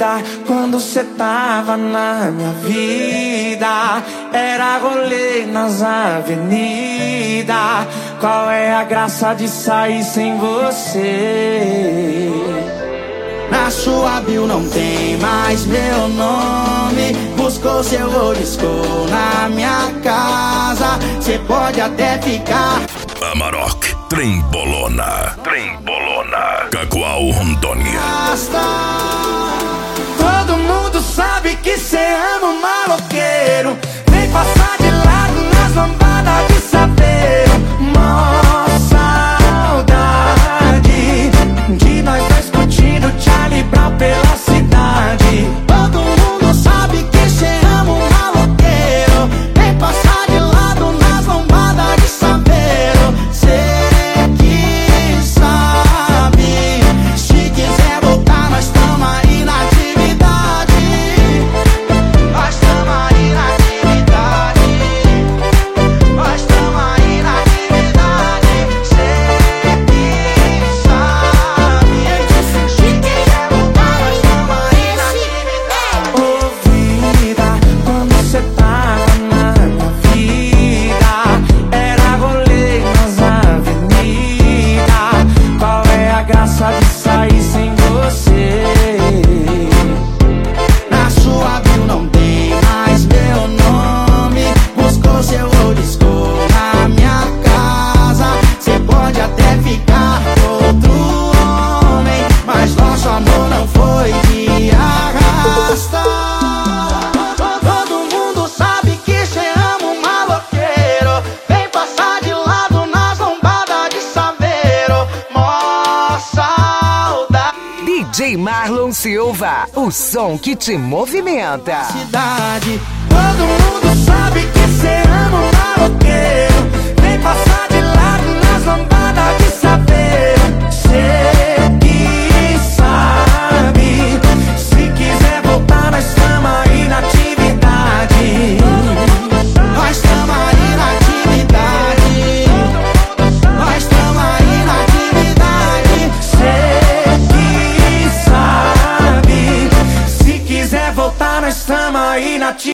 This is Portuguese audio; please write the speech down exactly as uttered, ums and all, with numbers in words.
vida quando cê tava na minha vida. Era rolê nas avenidas. Qual é a graça de sair sem você? Na sua bio não tem mais meu nome. Buscou seu oliscou na minha casa. Cê pode até ficar. Amarok, Trembolona, Trembolona, Cacoal, Rondônia. Todo mundo sabe que cê ama um maloqueiro. Vem passar de lado nas lambadas de saveiro. Mó saudade de nós dois curtindo Charlie Brown pela cidade. Todo mundo sabe que cê ama um maloqueiro. Vem passar de lado nas lambadas de saveiro. Cê que sabe, se quiser voltar nós tamo aí na atividade. Nós tamo aí na atividade. Nós tamo aí na atividade. Cê que sabe, se quiser voltar nós tamo aí na atividade. Ô vida, quando cê tava na minha vida, era rolê nas avenidas. Qual é a graça de sair sem você? Na sua bio não tem mais meu nome. Buscou seu oliscou na minha casa. Cê pode até ficar com outro homem, mas nosso amor não foi de arrasta. Todo mundo sabe que cê ama um maloqueiro. Vem passar de lado nas lombadas de saveiro. Mó saudade. D J Marlon Silva, o som que te movimenta. Cidade,